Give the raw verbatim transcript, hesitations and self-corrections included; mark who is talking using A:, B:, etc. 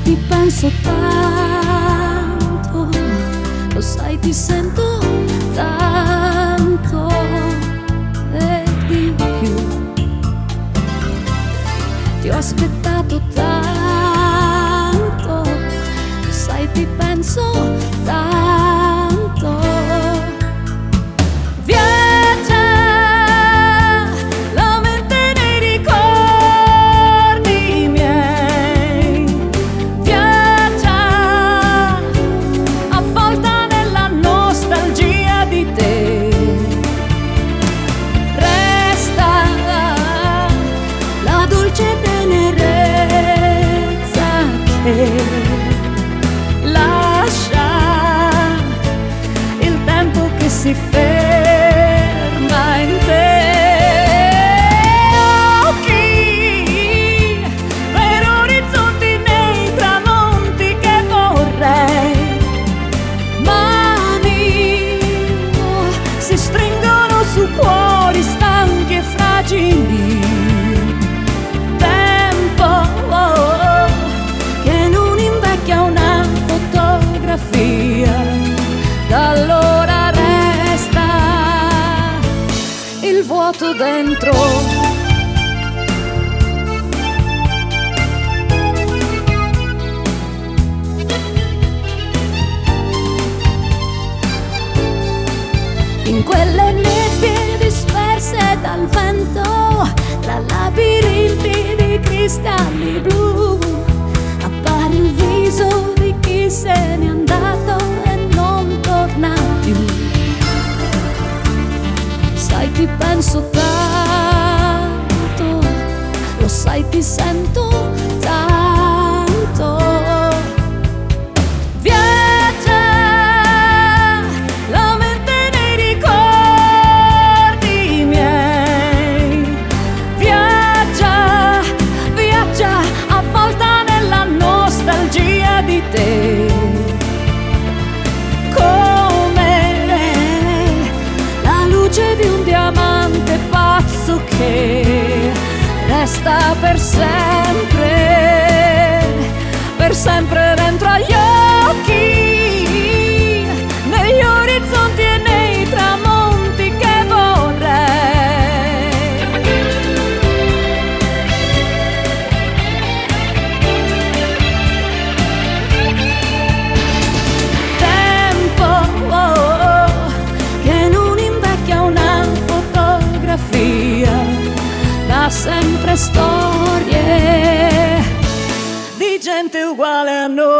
A: ti penso tanto, lo sai ti sento tanto e di più. Ti ho aspettato tanto, lo sai ti penso tanto. Viaggia la mente nei ricordi miei, viaggia avvolta nella nostalgia di te. Resta la dolce tenerezza che lascia il tempo che si ferma in te. Occhi per orizzonti nei tramonti che vorrei, mani oh, si stringono su cuori stanchi e fragili. Tempo oh, che non invecchia una fotografia, da allora resta il vuoto dentro. In quelle nebbie disperse dal vento, tra labirinti di cristalli blu, appare il viso di chi se n'è andato e non torna più. Sai ti penso tanto, lo sai ti sento tanto. Viaggia la mente nei ricordi miei, viaggia, viaggia avvolta nella nostalgia di te. Di un diamante pazzo che resta per sempre, per sempre dentro agli occhi, negli orizzonti e nei tramonti che vorrei. Tempo oh, che non invecchia una fotografia, da sempre storie di gente uguale a noi.